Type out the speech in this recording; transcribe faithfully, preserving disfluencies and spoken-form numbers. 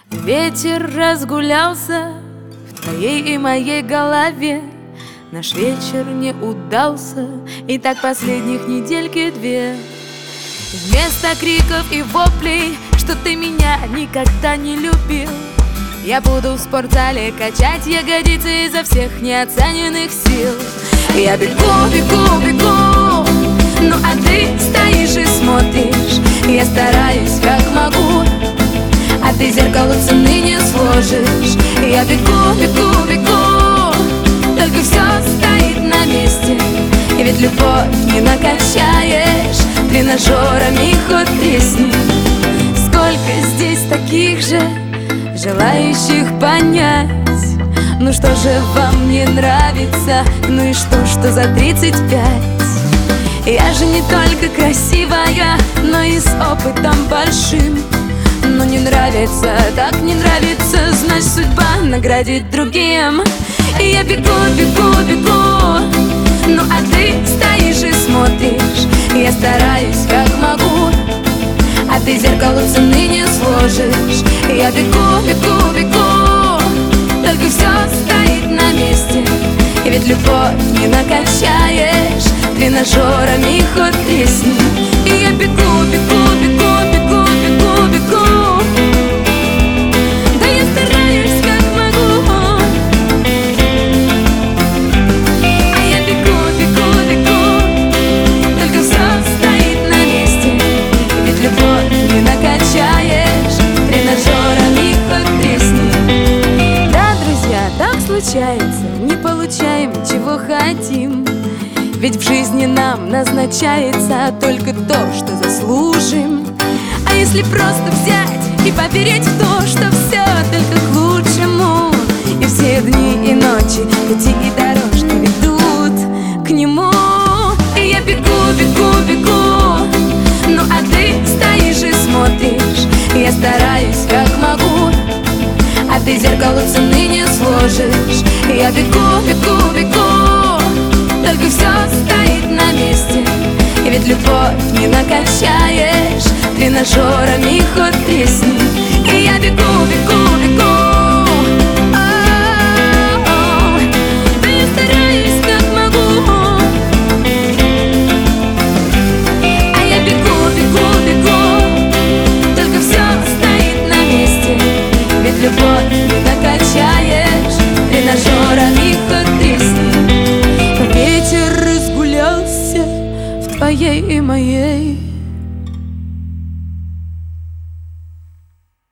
Ветер разгулялся в твоей и моей голове. Наш вечер не удался, и так последних недельки две. Вместо криков и воплей, что ты меня никогда не любил, я буду в спортзале качать ягодицы изо всех неоцененных сил. Я бегу, бегу, бегу, ну а ты стоишь и смотришь. Я стараюсь как могу, а ты зеркалу цены не сложишь. Я бегу, бегу, бегу, только все стоит на месте. И ведь любовь не накачаешь тренажерами ход песни. Сколько здесь таких же, желающих понять, ну что же вам не нравится, ну и что, что за тридцать пять? Я же не только красивая, но и с опытом большим. Но не нравится, так не нравится, значит судьба наградит другим. И я бегу, бегу, бегу, ну а ты стоишь и смотришь. Я стараюсь как могу, а ты зеркалу цены не сложишь. Я бегу, бегу, бегу, только все стоит на месте. И ведь любовь не накачаешь тренажерами ход песни. И я бегу, бегу, бегу, бегу, бегу, бегу. Да я стараюсь как могу. А я бегу, бегу, бегу, только все стоит на месте. И ведь любовь не накачаешь тренажерами ход песни. Да, друзья, так случается, не получаем, чего хотим. Ведь в жизни нам назначается только то, что заслужим. А если просто взять и поверить в то, что все только к лучшему, и все дни и ночи, пути и дорожки ведут к нему. И я бегу, бегу, бегу, ну а ты стоишь и смотришь. Я стараюсь как могу, а ты зеркалу цены не сложишь. Я бегу, бегу, бегу, только все стоит на месте. И ведь любовь не накачаешь тренажерами ход песни. И я бегу, бегу, бегу, о-о-о, да я стараюсь как могу. А я бегу, бегу, бегу, только все стоит на месте. Ведь любовь не накачаешь тренажерами ход песни. Ветер разгулялся в твоей и моей